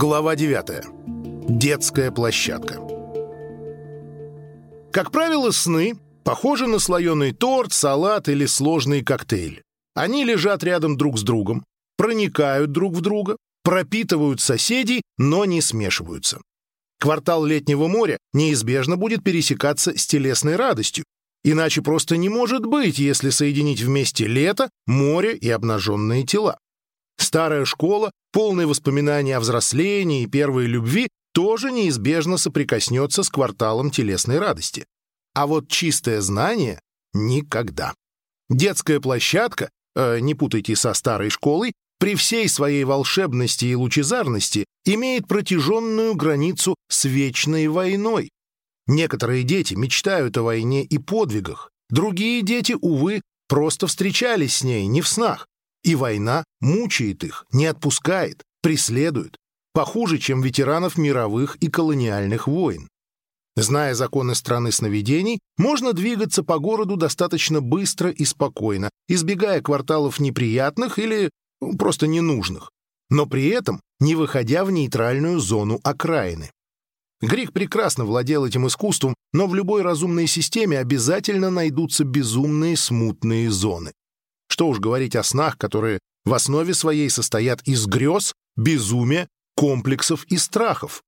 Глава 9. Детская площадка. Как правило, сны похожи на слоеный торт, салат или сложный коктейль. Они лежат рядом друг с другом, проникают друг в друга, пропитывают соседей, но не смешиваются. Квартал Летнего моря неизбежно будет пересекаться с телесной радостью. Иначе просто не может быть, если соединить вместе лето, море и обнаженные тела. Старая школа, полная воспоминаний о взрослении и первой любви, тоже неизбежно соприкоснется с кварталом телесной радости. А вот чистое знание — никогда. Детская площадка, не путайте со старой школой, при всей своей волшебности и лучезарности имеет протяженную границу с вечной войной. Некоторые дети мечтают о войне и подвигах, другие дети, увы, просто встречались с ней не в снах. И война мучает их, не отпускает, преследует, похуже, чем ветеранов мировых и колониальных войн. Зная законы страны сновидений, можно двигаться по городу достаточно быстро и спокойно, избегая кварталов неприятных или просто ненужных, но при этом не выходя в нейтральную зону окраины. Грик прекрасно владел этим искусством, но в любой разумной системе обязательно найдутся безумные смутные зоны. Что уж говорить о снах, которые в основе своей состоят из грез, безумия, комплексов и страхов.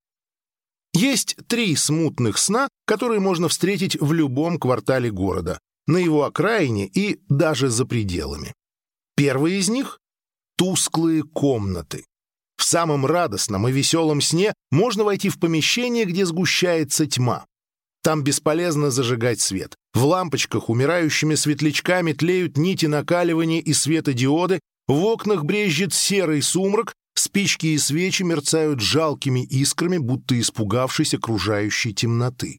Есть 3 смутных сна, которые можно встретить в любом квартале города, на его окраине и даже за пределами. Первый из них — тусклые комнаты. В самом радостном и веселом сне можно войти в помещение, где сгущается тьма. Там бесполезно зажигать свет. В лампочках умирающими светлячками тлеют нити накаливания и светодиоды, в окнах брезжит серый сумрак, спички и свечи мерцают жалкими искрами, будто испугавшись окружающей темноты.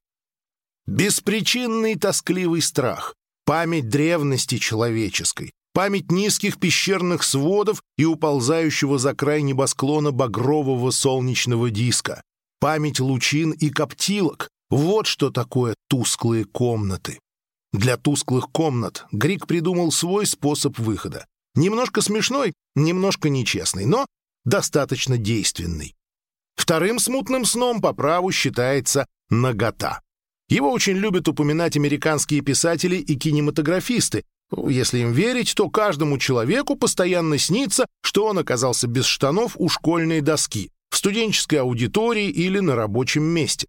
Беспричинный тоскливый страх, память древности человеческой, память низких пещерных сводов и уползающего за край небосклона багрового солнечного диска, память лучин и коптилок. Вот что такое тусклые комнаты. Для тусклых комнат Грик придумал свой способ выхода. Немножко смешной, немножко нечестный, но достаточно действенный. Вторым смутным сном по праву считается нагота. Его очень любят упоминать американские писатели и кинематографисты. Если им верить, то каждому человеку постоянно снится, что он оказался без штанов у школьной доски, в студенческой аудитории или на рабочем месте.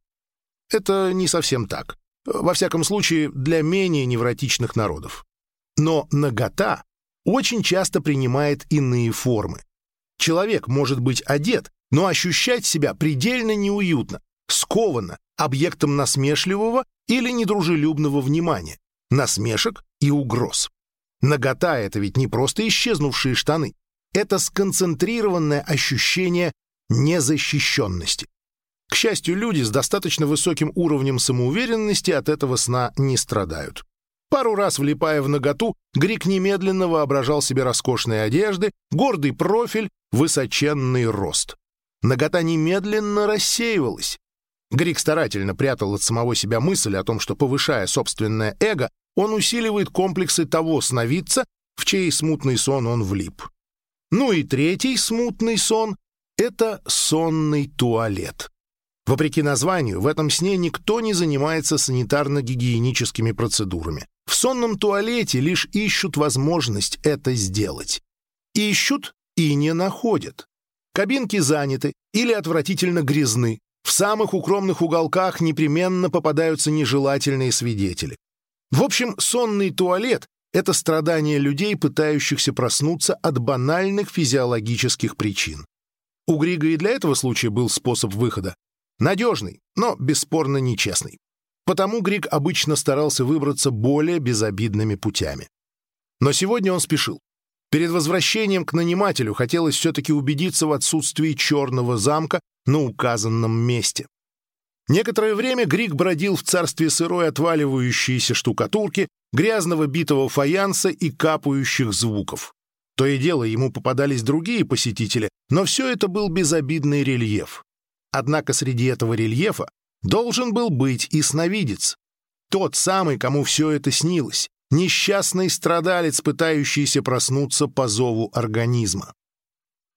Это не совсем так. Во всяком случае, для менее невротичных народов. Но нагота очень часто принимает иные формы. Человек может быть одет, но ощущать себя предельно неуютно, скованно, объектом насмешливого или недружелюбного внимания, насмешек и угроз. Нагота — это ведь не просто исчезнувшие штаны. Это сконцентрированное ощущение незащищенности. К счастью, люди с достаточно высоким уровнем самоуверенности от этого сна не страдают. Пару раз влипая в наготу, Грик немедленно воображал себе роскошные одежды, гордый профиль, высоченный рост. Нагота немедленно рассеивалась. Грик старательно прятал от самого себя мысль о том, что, повышая собственное эго, он усиливает комплексы того сновидца, в чей смутный сон он влип. Ну и третий смутный сон — это сонный туалет. Вопреки названию, в этом сне никто не занимается санитарно-гигиеническими процедурами. В сонном туалете лишь ищут возможность это сделать. Ищут и не находят. Кабинки заняты или отвратительно грязны. В самых укромных уголках непременно попадаются нежелательные свидетели. В общем, сонный туалет — это страдание людей, пытающихся проснуться от банальных физиологических причин. У Грига и для этого случая был способ выхода. Надежный, но бесспорно нечестный. Потому Грик обычно старался выбраться более безобидными путями. Но сегодня он спешил. Перед возвращением к нанимателю хотелось все-таки убедиться в отсутствии черного замка на указанном месте. Некоторое время Грик бродил в царстве сырой отваливающейся штукатурки, грязного битого фаянса и капающих звуков. То и дело ему попадались другие посетители, но все это был безобидный рельеф. Однако среди этого рельефа должен был быть и сновидец. Тот самый, кому все это снилось. Несчастный страдалец, пытающийся проснуться по зову организма.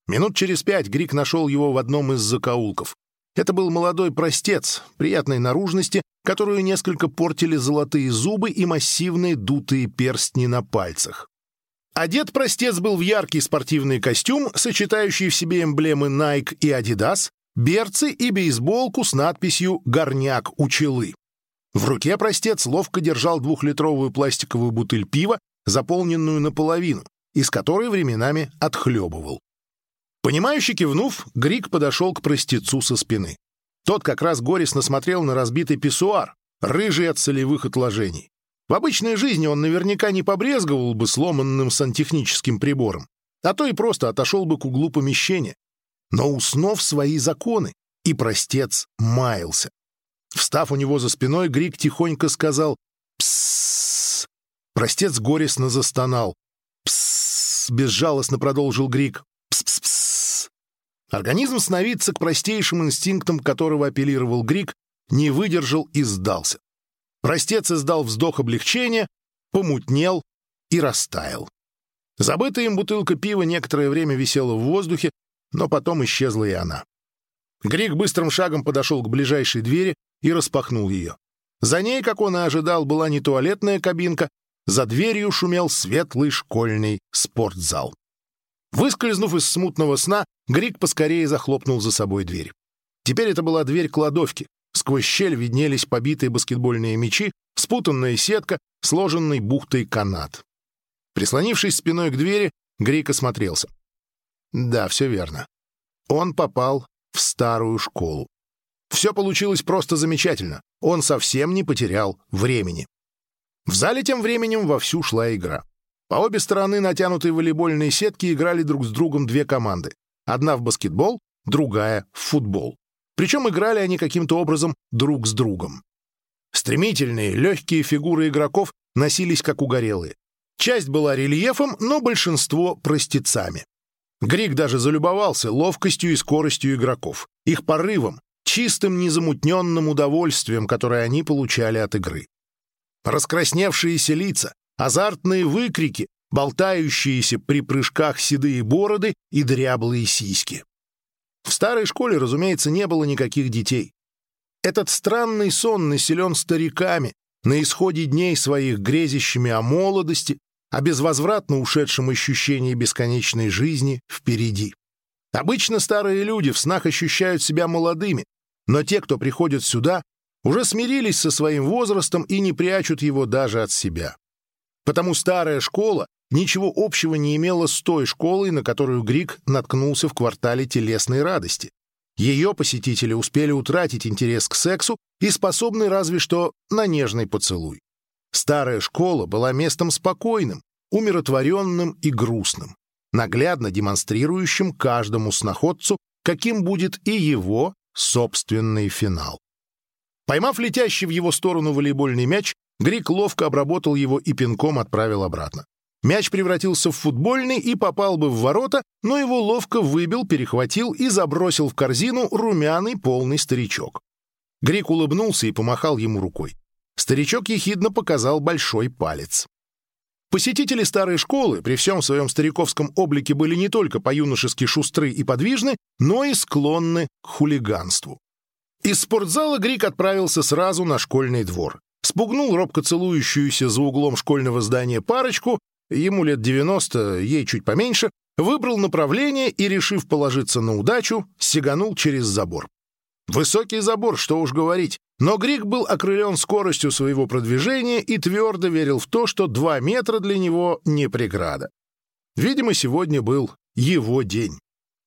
Минут через 5 Грик нашел его в одном из закоулков. Это был молодой простец, приятной наружности, которую несколько портили золотые зубы и массивные дутые перстни на пальцах. Одет простец был в яркий спортивный костюм, сочетающий в себе эмблемы Nike и Adidas, берцы и бейсболку с надписью «Горняк у Челы». В руке простец ловко держал 2-литровую пластиковую бутыль пива, заполненную наполовину, из которой временами отхлебывал. Понимающе кивнув, Грик подошел к простецу со спины. Тот как раз горестно смотрел на разбитый писсуар, рыжий от солевых отложений. В обычной жизни он наверняка не побрезговал бы сломанным сантехническим прибором, а то и просто отошел бы к углу помещения. Но уснув свои законы, и простец маялся. Встав у него за спиной, Грик тихонько сказал «Пссссс». Простец горестно застонал. «Пссссс», безжалостно продолжил Грик. «Пс-пс-пс». Организм сновидца, к простейшим инстинктам которого апеллировал Грик, не выдержал и сдался. Простец издал вздох облегчения, помутнел и растаял. Забытая им бутылка пива некоторое время висела в воздухе, но потом исчезла и она. Грик быстрым шагом подошел к ближайшей двери и распахнул ее. За ней, как он и ожидал, была не туалетная кабинка, за дверью шумел светлый школьный спортзал. Выскользнув из смутного сна, Грик поскорее захлопнул за собой дверь. Теперь это была дверь кладовки. Сквозь щель виднелись побитые баскетбольные мячи, спутанная сетка, сложенный бухтой канат. Прислонившись спиной к двери, Грик осмотрелся. Да, все верно. Он попал в старую школу. Все получилось просто замечательно. Он совсем не потерял времени. В зале тем временем вовсю шла игра. По обе стороны натянутой волейбольной сетки играли друг с другом две команды. Одна в баскетбол, другая в футбол. Причем играли они каким-то образом друг с другом. Стремительные, легкие фигуры игроков носились как угорелые. Часть была рельефом, но большинство — простецами. Грик даже залюбовался ловкостью и скоростью игроков, их порывом, чистым незамутненным удовольствием, которое они получали от игры. Раскрасневшиеся лица, азартные выкрики, болтающиеся при прыжках седые бороды и дряблые сиськи. В старой школе, разумеется, не было никаких детей. Этот странный сон населен стариками, на исходе дней своих грезящими о молодости, о безвозвратно ушедшем ощущении бесконечной жизни впереди. Обычно старые люди в снах ощущают себя молодыми, но те, кто приходят сюда, уже смирились со своим возрастом и не прячут его даже от себя. Потому старая школа ничего общего не имела с той школой, на которую Грик наткнулся в квартале телесной радости. Ее посетители успели утратить интерес к сексу и способны разве что на нежный поцелуй. Старая школа была местом спокойным, умиротворенным и грустным, наглядно демонстрирующим каждому сноходцу, каким будет и его собственный финал. Поймав летящий в его сторону волейбольный мяч, Грик ловко обработал его и пинком отправил обратно. Мяч превратился в футбольный и попал бы в ворота, но его ловко выбил, перехватил и забросил в корзину румяный полный старичок. Грик улыбнулся и помахал ему рукой. Старичок ехидно показал большой палец. Посетители старой школы при всем своем стариковском облике были не только по-юношески шустры и подвижны, но и склонны к хулиганству. Из спортзала Грик отправился сразу на школьный двор. Спугнул робко целующуюся за углом школьного здания парочку, ему лет 90, ей чуть поменьше, выбрал направление и, решив положиться на удачу, сиганул через забор. Высокий забор, что уж говорить, но Грик был окрылен скоростью своего продвижения и твердо верил в то, что 2 метра для него не преграда. Видимо, сегодня был его день.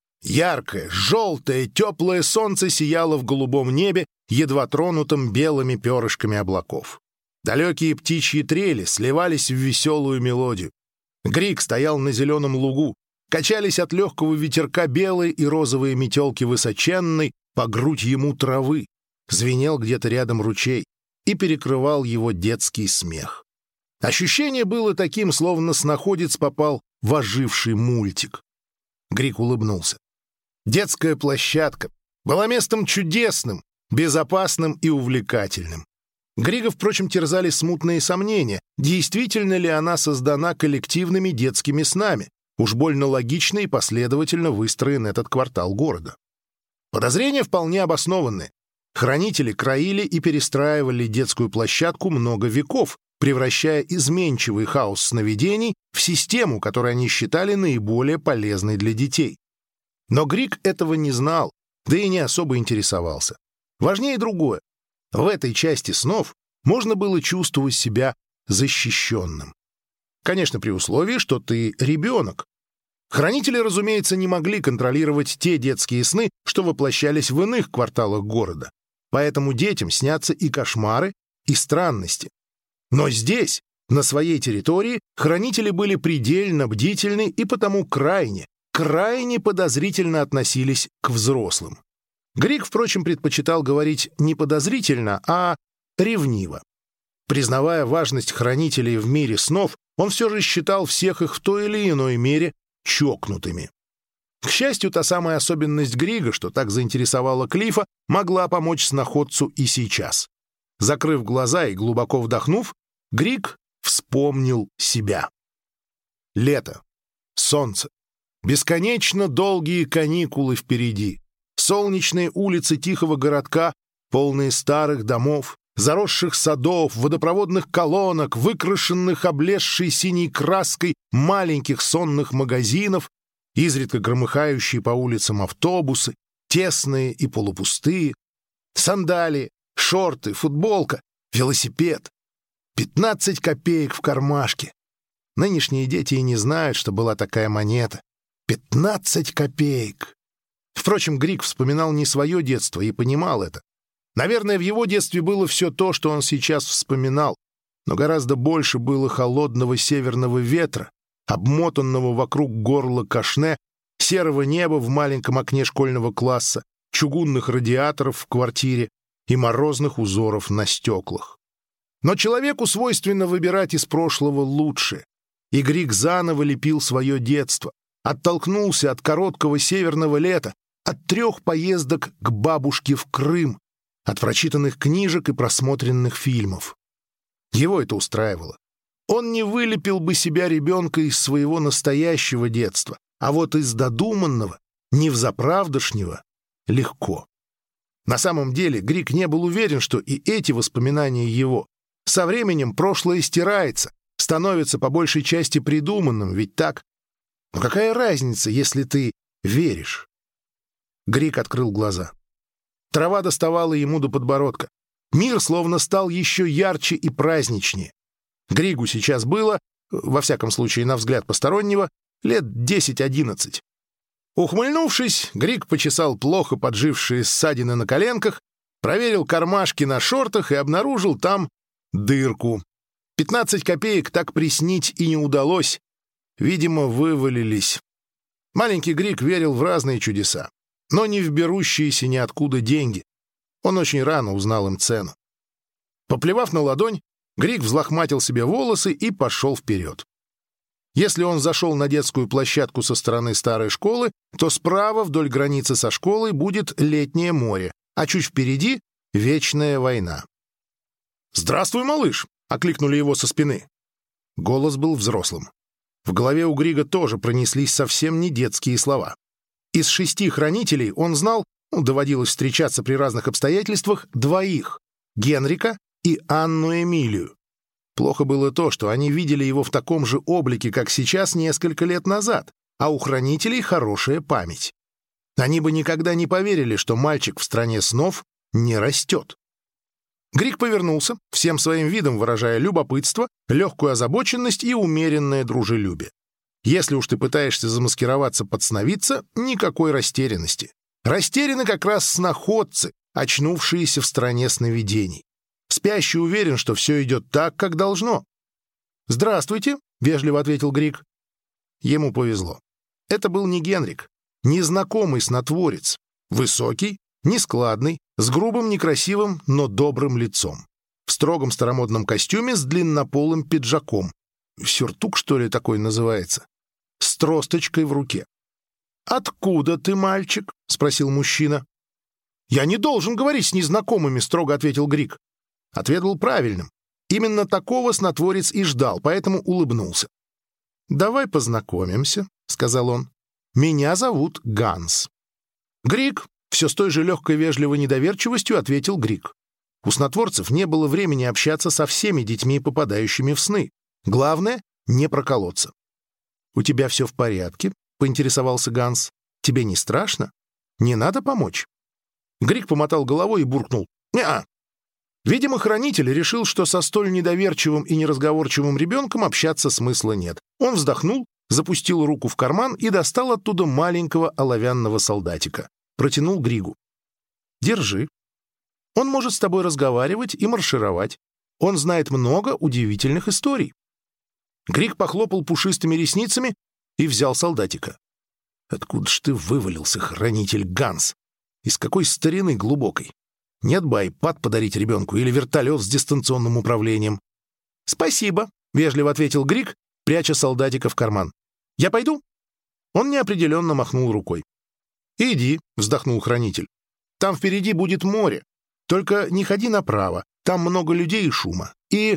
Яркое, желтое, теплое солнце сияло в голубом небе, едва тронутым белыми перышками облаков. Далекие птичьи трели сливались в веселую мелодию. Грик стоял на зеленом лугу, качались от легкого ветерка белые и розовые метелки высоченной, по грудь ему травы, звенел где-то рядом ручей и перекрывал его детский смех. Ощущение было таким, словно сноходец попал в оживший мультик. Грик улыбнулся. Детская площадка была местом чудесным, безопасным и увлекательным. Грига, впрочем, терзали смутные сомнения, действительно ли она создана коллективными детскими снами, Уж больно логично и последовательно выстроен этот квартал города. Подозрения вполне обоснованы. Хранители краили и перестраивали детскую площадку много веков, превращая изменчивый хаос сновидений в систему, которую они считали наиболее полезной для детей. Но Григ этого не знал, да и не особо интересовался. Важнее другое. В этой части снов можно было чувствовать себя защищенным. Конечно, при условии, что ты ребенок. Хранители, разумеется, не могли контролировать те детские сны, что воплощались в иных кварталах города. Поэтому детям снятся и кошмары, и странности. Но здесь, на своей территории, хранители были предельно бдительны и потому крайне подозрительно относились к взрослым. Григ, впрочем, предпочитал говорить не подозрительно, а ревниво. Признавая важность хранителей в мире снов, он все же считал всех их в той или иной мере чокнутыми. К счастью, та самая особенность Грига, что так заинтересовала Клифа, могла помочь сноходцу и сейчас. Закрыв глаза и глубоко вдохнув, Григ вспомнил себя. Лето, солнце, бесконечно долгие каникулы впереди, солнечные улицы тихого городка, полные старых домов, заросших садов, водопроводных колонок, выкрашенных облезшей синей краской маленьких сонных магазинов, изредка громыхающие по улицам автобусы, тесные и полупустые, сандалии, шорты, футболка, велосипед. 15 копеек в кармашке. Нынешние дети и не знают, что была такая монета. 15 копеек. Впрочем, Григ вспоминал не свое детство и понимал это. Наверное, в его детстве было все то, что он сейчас вспоминал, но гораздо больше было холодного северного ветра, обмотанного вокруг горла кашне, серого неба в маленьком окне школьного класса, чугунных радиаторов в квартире и морозных узоров на стеклах. Но человеку свойственно выбирать из прошлого лучшее, и Григ заново лепил свое детство, оттолкнулся от короткого северного лета, от 3 поездок к бабушке в Крым, от прочитанных книжек и просмотренных фильмов. Его это устраивало. Он не вылепил бы себя ребенка из своего настоящего детства, а вот из додуманного, невзаправдошнего, легко. На самом деле Григ не был уверен, что и эти воспоминания его. Со временем прошлое стирается, становится по большей части придуманным, ведь так? Но какая разница, если ты веришь? Григ открыл глаза. Трава доставала ему до подбородка. Мир словно стал еще ярче и праздничнее. Григу сейчас было, во всяком случае на взгляд постороннего, лет 10-11. Ухмыльнувшись, Григ почесал плохо поджившие ссадины на коленках, проверил кармашки на шортах и обнаружил там дырку. 15 копеек так приснить и не удалось. Видимо, вывалились. Маленький Григ верил в разные чудеса, но не в берущиеся ниоткуда деньги. Он очень рано узнал им цену. Поплевав на ладонь, Григ взлохматил себе волосы и пошел вперед. Если он зашел на детскую площадку со стороны старой школы, то справа вдоль границы со школой будет летнее море, а чуть впереди — вечная война. «Здравствуй, малыш!» — окликнули его со спины. Голос был взрослым. В голове у Грига тоже пронеслись совсем не детские слова. Из 6 хранителей он знал, доводилось встречаться при разных обстоятельствах, 2: Генрика и Анну Эмилию. Плохо было то, что они видели его в таком же облике, как сейчас, несколько лет назад, а у хранителей хорошая память. Они бы никогда не поверили, что мальчик в стране снов не растет. Григ повернулся, всем своим видом выражая любопытство, легкую озабоченность и умеренное дружелюбие. Если уж ты пытаешься замаскироваться под сновидца, никакой растерянности. Растеряны как раз сноходцы, очнувшиеся в стране сновидений. Спящий уверен, что все идет так, как должно. «Здравствуйте», — вежливо ответил Григ. Ему повезло. Это был не Генрик, незнакомый снотворец, высокий, нескладный, с грубым, некрасивым, но добрым лицом. В строгом старомодном костюме с длиннополым пиджаком. Сюртук, что ли, такой называется? С тросточкой в руке. «Откуда ты, мальчик?» — спросил мужчина. «Я не должен говорить с незнакомыми», — строго ответил Григ. Ответ был правильным. Именно такого снотворец и ждал, поэтому улыбнулся. «Давай познакомимся», — сказал он. «Меня зовут Ганс». «Грик», — все с той же легкой вежливой недоверчивостью ответил Грик. У снотворцев не было времени общаться со всеми детьми, попадающими в сны. Главное — не проколоться. «У тебя все в порядке?» — поинтересовался Ганс. «Тебе не страшно? Не надо помочь?» Грик помотал головой и буркнул. «Не-а». Видимо, хранитель решил, что со столь недоверчивым и неразговорчивым ребенком общаться смысла нет. Он вздохнул, запустил руку в карман и достал оттуда маленького оловянного солдатика. Протянул Григу. «Держи. Он может с тобой разговаривать и маршировать. Он знает много удивительных историй». Григ похлопал пушистыми ресницами и взял солдатика. «Откуда ж ты вывалился, хранитель Ганс? Из какой старины глубокой? Нет бы айпад подарить ребенку или вертолет с дистанционным управлением». «Спасибо», — вежливо ответил Григ, пряча солдатика в карман. «Я пойду?» Он неопределенно махнул рукой. «Иди», — вздохнул хранитель. «Там впереди будет море. Только не ходи направо, там много людей и шума. И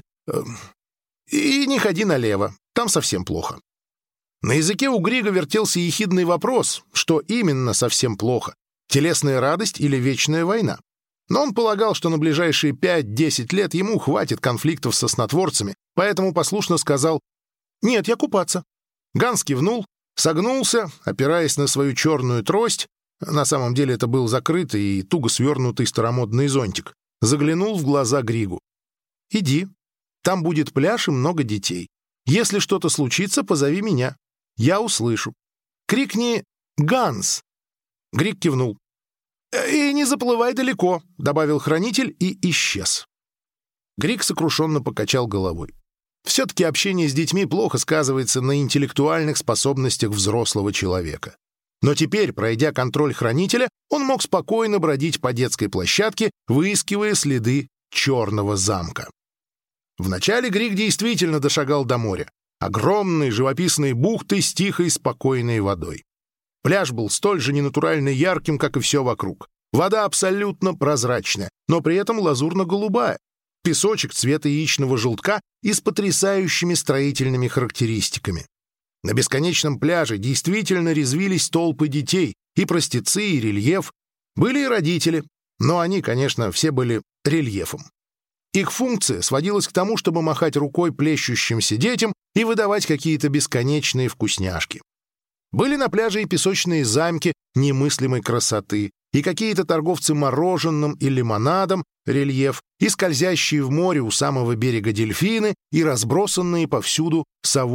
не ходи налево, там совсем плохо». На языке у Грига вертелся ехидный вопрос, что именно совсем плохо — телесная радость или вечная война. Но он полагал, что на ближайшие 5-10 лет ему хватит конфликтов со снотворцами, поэтому послушно сказал: «Нет, я купаться». Ганс кивнул, согнулся, опираясь на свою черную трость, на самом деле это был закрытый и туго свернутый старомодный зонтик, заглянул в глаза Григу. «Иди, там будет пляж и много детей. Если что-то случится, позови меня. Я услышу. Крикни «Ганс!»» Григ кивнул. «И не заплывай далеко», — добавил хранитель и исчез. Григ сокрушенно покачал головой. Все-таки общение с детьми плохо сказывается на интеллектуальных способностях взрослого человека. Но теперь, пройдя контроль хранителя, он мог спокойно бродить по детской площадке, выискивая следы черного замка. Вначале Григ действительно дошагал до моря. Огромной живописной бухты с тихой спокойной водой. Пляж был столь же ненатурально ярким, как и все вокруг. Вода абсолютно прозрачная, но при этом лазурно-голубая. Песочек цвета яичного желтка и с потрясающими строительными характеристиками. На бесконечном пляже действительно резвились толпы детей, и простецы, и рельеф. Были и родители, но они, конечно, все были рельефом. Их функция сводилась к тому, чтобы махать рукой плещущимся детям и выдавать какие-то бесконечные вкусняшки. Были на пляже и песочные замки немыслимой красоты, и какие-то торговцы мороженым и лимонадом, рельеф, и скользящие в море у самого берега дельфины, и разбросанные повсюду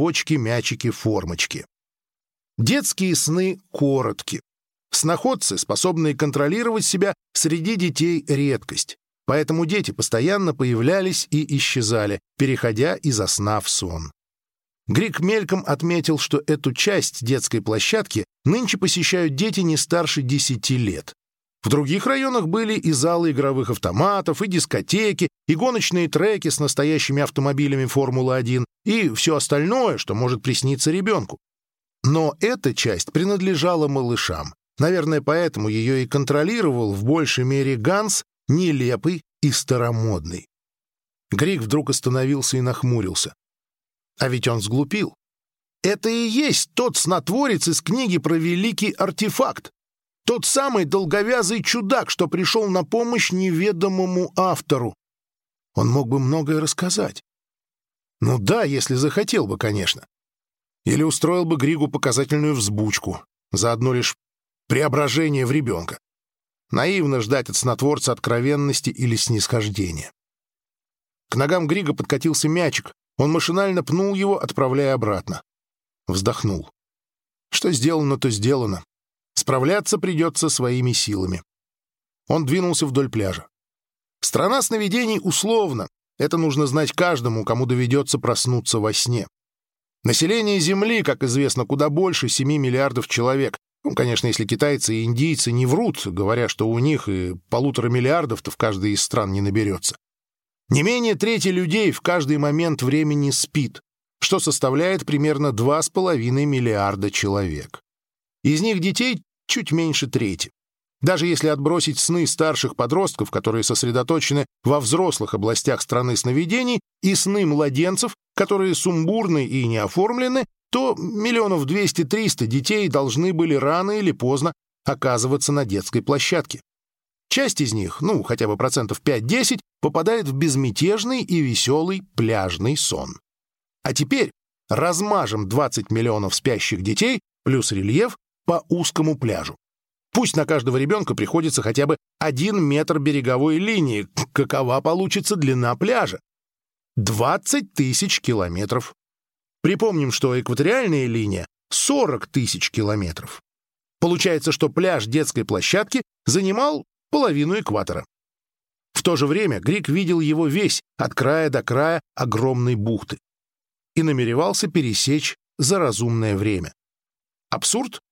совочки-мячики-формочки. Детские сны коротки. Сноходцы, способные контролировать себя, среди детей редкость. Поэтому дети постоянно появлялись и исчезали, переходя изо сна в сон. Григ мельком отметил, что эту часть детской площадки нынче посещают дети не старше 10 лет. В других районах были и залы игровых автоматов, и дискотеки, и гоночные треки с настоящими автомобилями Формулы-1, и все остальное, что может присниться ребенку. Но эта часть принадлежала малышам. Наверное, поэтому ее и контролировал в большей мере Ганс, нелепый и старомодный. Григ вдруг остановился и нахмурился. А ведь он сглупил. Это и есть тот снотворец из книги про великий артефакт. Тот самый долговязый чудак, что пришел на помощь неведомому автору. Он мог бы многое рассказать. Ну да, если захотел бы, конечно. Или устроил бы Григу показательную взбучку, заодно лишь преображение в ребенка. Наивно ждать от снотворца откровенности или снисхождения. К ногам Грига подкатился мячик. Он машинально пнул его, отправляя обратно. Вздохнул. Что сделано, то сделано. Справляться придется своими силами. Он двинулся вдоль пляжа. Страна сновидений условна. Это нужно знать каждому, кому доведется проснуться во сне. Население Земли, как известно, куда больше 7 миллиардов человек. Ну, конечно, если китайцы и индийцы не врут, говоря, что у них и 1,5 миллиардов-то в каждой из стран не наберется. Не менее трети людей в каждый момент времени спит, что составляет примерно 2,5 миллиарда человек. Из них детей чуть меньше трети. Даже если отбросить сны старших подростков, которые сосредоточены во взрослых областях страны сновидений, и сны младенцев, которые сумбурны и не оформлены, то 200-300 детей должны были рано или поздно оказываться на детской площадке. Часть из них, хотя бы 5-10%, попадает в безмятежный и веселый пляжный сон. А теперь размажем 20 миллионов спящих детей плюс рельеф по узкому пляжу. Пусть на каждого ребенка приходится хотя бы 1 метр береговой линии. Какова получится длина пляжа? 20 тысяч километров. Припомним, что экваториальная линия 40 тысяч километров. Получается, что пляж детской площадки занимал половину экватора. В то же время Грик видел его весь, от края до края огромной бухты, и намеревался пересечь за разумное время. Абсурд?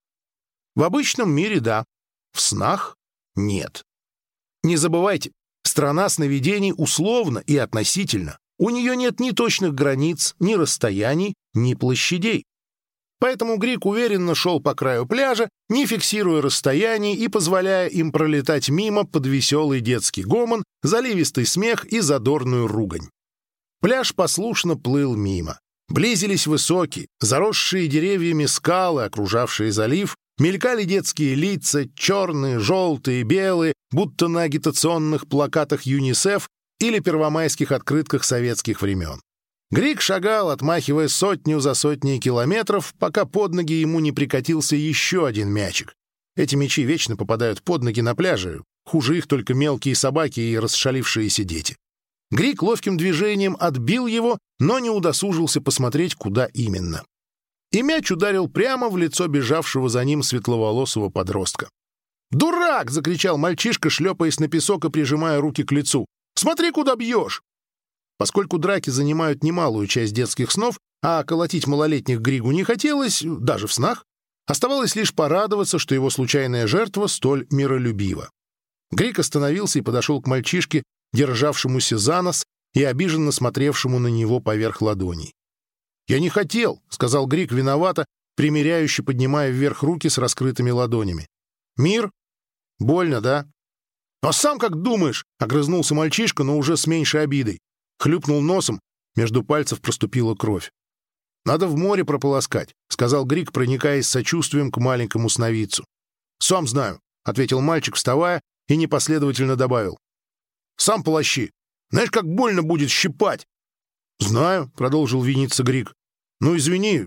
В обычном мире да, в снах нет. Не забывайте, страна сновидений условна и относительно. У нее нет ни точных границ, ни расстояний, ни площадей. Поэтому Грик уверенно шел по краю пляжа, не фиксируя расстояний и позволяя им пролетать мимо под веселый детский гомон, заливистый смех и задорную ругань. Пляж послушно плыл мимо. Близились высокие, заросшие деревьями скалы, окружавшие залив, мелькали детские лица, черные, желтые, белые, будто на агитационных плакатах ЮНИСЕФ или первомайских открытках советских времен. Грик шагал, отмахивая сотню за сотней километров, пока под ноги ему не прикатился еще один мячик. Эти мячи вечно попадают под ноги на пляже, хуже их только мелкие собаки и расшалившиеся дети. Грик ловким движением отбил его, но не удосужился посмотреть, куда именно. И мяч ударил прямо в лицо бежавшего за ним светловолосого подростка. «Дурак!» — закричал мальчишка, шлепаясь на песок и прижимая руки к лицу. «Смотри, куда бьешь!» Поскольку драки занимают немалую часть детских снов, а колотить малолетних Григу не хотелось, даже в снах, оставалось лишь порадоваться, что его случайная жертва столь миролюбива. Григ остановился и подошел к мальчишке, державшемуся за нос и обиженно смотревшему на него поверх ладоней. «Я не хотел», — сказал Григ виновато, примиряюще поднимая вверх руки с раскрытыми ладонями. «Мир? Больно, да?» «А сам как думаешь?» — огрызнулся мальчишка, но уже с меньшей обидой. Хлюпнул носом, между пальцев проступила кровь. «Надо в море прополоскать», — сказал Григ, проникаясь сочувствием к маленькому сновидцу. «Сам знаю», — ответил мальчик, вставая, и непоследовательно добавил. «Сам полощи. Знаешь, как больно будет щипать?» «Знаю», — продолжил виниться Григ. «Ну, извини.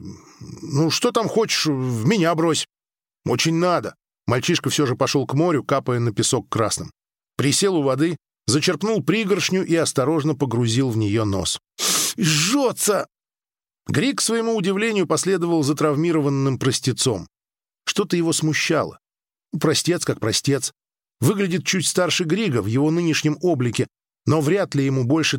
Что там хочешь, в меня брось». «Очень надо». Мальчишка все же пошел к морю, капая на песок красным. Присел у воды, зачерпнул пригоршню и осторожно погрузил в нее нос. «Жжется!» Григ, к своему удивлению, последовал за травмированным простецом. Что-то его смущало. Простец как простец. Выглядит чуть старше Грига в его нынешнем облике, но вряд ли ему больше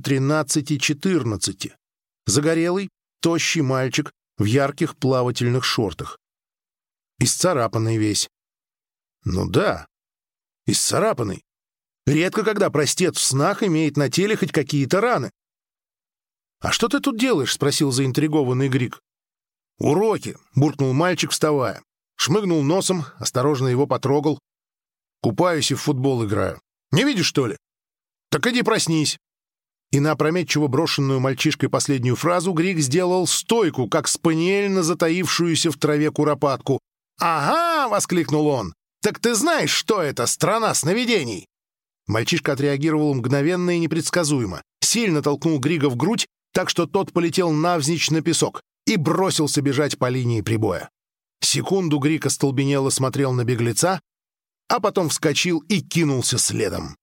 13-14. Загорелый, тощий мальчик в ярких плавательных шортах. Исцарапанный весь. Ну да, исцарапанный. Редко когда простец в снах имеет на теле хоть какие-то раны. «А что ты тут делаешь?» — спросил заинтригованный Григ. «Уроки», — буркнул мальчик, вставая. Шмыгнул носом, осторожно его потрогал. «Купаюсь и в футбол играю. Не видишь, что ли? Так иди проснись». И на опрометчиво брошенную мальчишкой последнюю фразу Григ сделал стойку, как спаниель на затаившуюся в траве куропатку. «Ага!» — воскликнул он. «Так ты знаешь, что это страна сновидений?» Мальчишка отреагировал мгновенно и непредсказуемо. Сильно толкнул Грига в грудь, так что тот полетел навзничь на песок и бросился бежать по линии прибоя. Секунду Григ остолбенело смотрел на беглеца, а потом вскочил и кинулся следом.